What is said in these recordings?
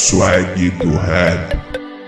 swag do rap.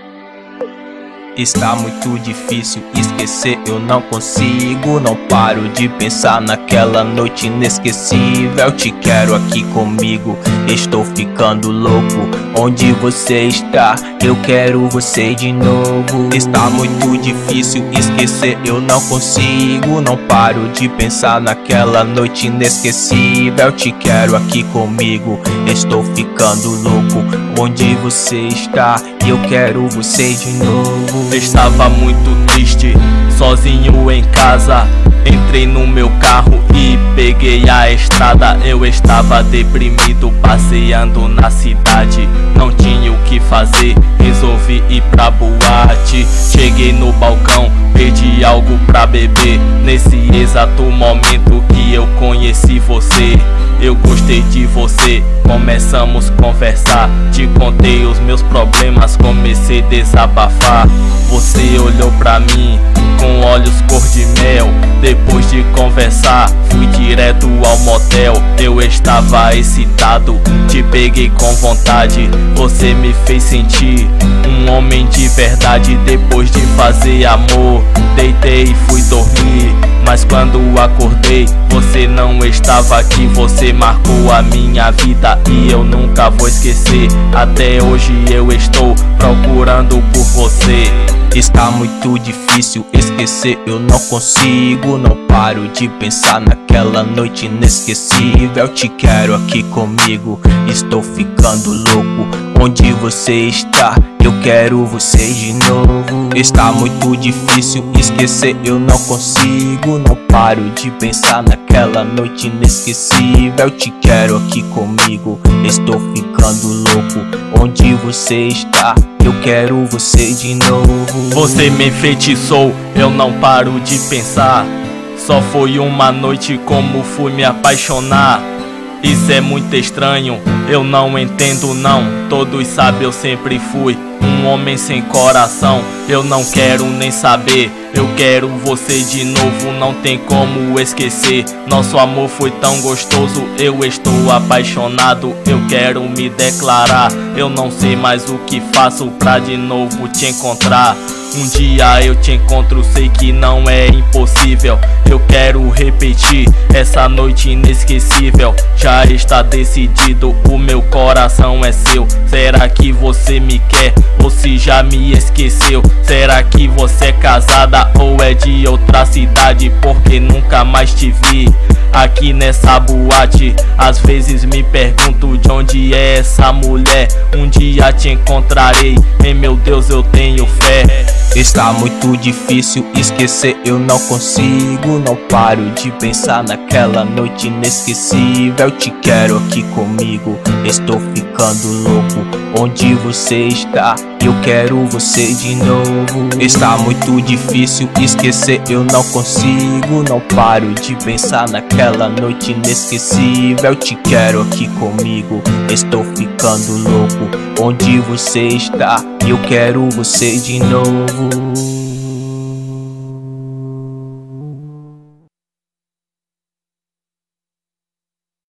Está muito difícil esquecer, eu não consigo. Não paro de pensar naquela noite inesquecível. Te quero aqui comigo, estou ficando louco. Onde você está? Eu quero você de novo. Está muito difícil esquecer, eu não consigo. Não paro de pensar naquela noite inesquecível. Te quero aqui comigo, estou ficando louco. Onde você está? Eu quero você de novo. Estava muito triste, sozinho em casa. Entrei no meu carro e peguei a estrada. Eu estava deprimido, passeando na cidade. Não tinha o que fazer, resolvi ir pra boate. Cheguei no balcão, pedi algo pra beber. Nesse exato momento que eu conheci você, eu gostei de você, começamos a conversar. Te contei os meus problemas, comecei a desabafar. Você olhou pra mim com olhos cor de mel. Depois de conversar, fui direto ao motel. Eu estava excitado, te peguei com vontade. Você me fez sentir um homem de verdade. Depois de fazer amor, deitei e fui dormir. Mas quando acordei, você não estava aqui. Você marcou a minha vida e eu nunca vou esquecer. Até hoje eu estou procurando por você. Está muito difícil esquecer, eu não consigo. Não paro de pensar naquela noite inesquecível. Te quero aqui comigo, estou ficando louco. Onde você está? Eu quero você de novo. Está muito difícil esquecer, eu não consigo. Não paro de pensar naquela noite inesquecível. Te quero aqui comigo, estou ficando louco. Onde você está? Eu quero você de novo. Você me enfeitiçou, eu não paro de pensar. Só foi uma noite como fui me apaixonar. Isso é muito estranho, eu não entendo não. Todos sabem, eu sempre fui um homem sem coração. Eu não quero nem saber, eu quero você de novo. Não tem como esquecer, nosso amor foi tão gostoso. Eu estou apaixonado, eu quero me declarar. Eu não sei mais o que faço pra de novo te encontrar. Um dia eu te encontro, sei que não é impossível. Eu quero repetir essa noite inesquecível. Já está decidido, o meu coração é seu. Será que você me quer ou se já me esqueceu? Será que você é casada ou é de outra cidade? Porque nunca mais te vi aqui nessa boate. Às vezes me pergunto de onde é essa mulher. Um dia te encontrarei, em meu Deus eu tenho fé. Está muito difícil esquecer, eu não consigo. Não paro de pensar naquela noite inesquecível. Te quero aqui comigo, estou ficando louco. Onde você está? Eu quero você de novo. Está muito difícil esquecer, eu não consigo. Não paro de pensar naquela noite inesquecível. Te quero aqui comigo, estou ficando louco. Onde você está? Eu quero você de novo.